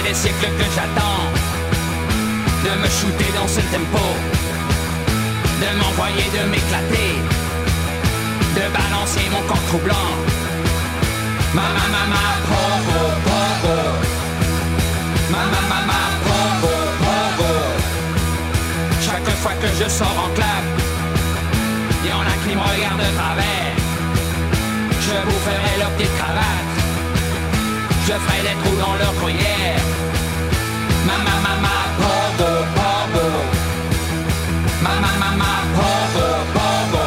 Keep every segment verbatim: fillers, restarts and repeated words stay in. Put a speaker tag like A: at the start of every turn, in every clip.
A: des siècles que j'attends de me shooter dans ce tempo, de m'envoyer, de m'éclater, de balancer mon corps troublant. Mama, mama, pogo, pogo. Mama, mama, pogo, pogo. Chaque fois que je sors en club, y'en a qui me regardent de travers. Je vous ferai leurs petites cravates, je ferai des trous dans leur gruyère. Mama, mama, pogo, pogo. Mama, mama, pogo, pogo.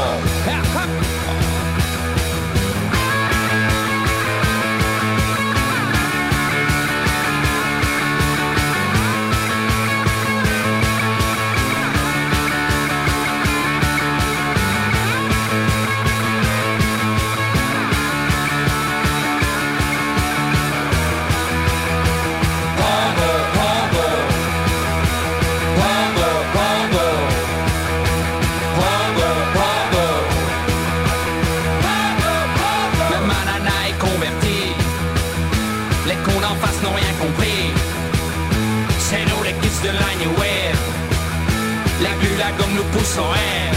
A: De la New Wave, la glu, la gomme nous pousse en air.